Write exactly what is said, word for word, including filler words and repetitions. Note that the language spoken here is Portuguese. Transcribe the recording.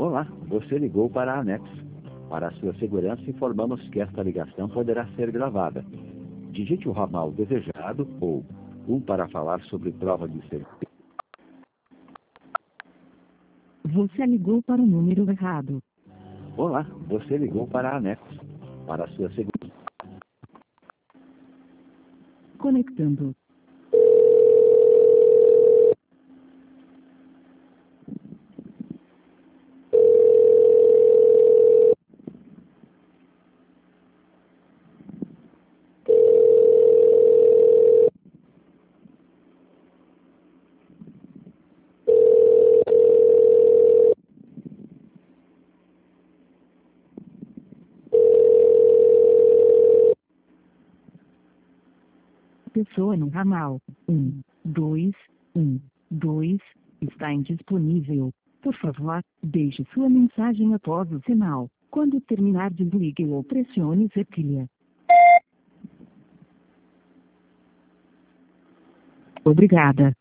Olá, você ligou para a Anexo. Para a sua segurança, informamos que esta ligação poderá ser gravada. Digite o ramal desejado ou um para falar sobre prova de serviço. Você ligou para o número errado. Olá, você ligou para a Anexo. Para a sua segurança. Conectando. Pessoa no ramal um, dois, um, dois, está indisponível. Por favor, deixe sua mensagem após o sinal. Quando terminar, desligue ou pressione zetilha. Obrigada.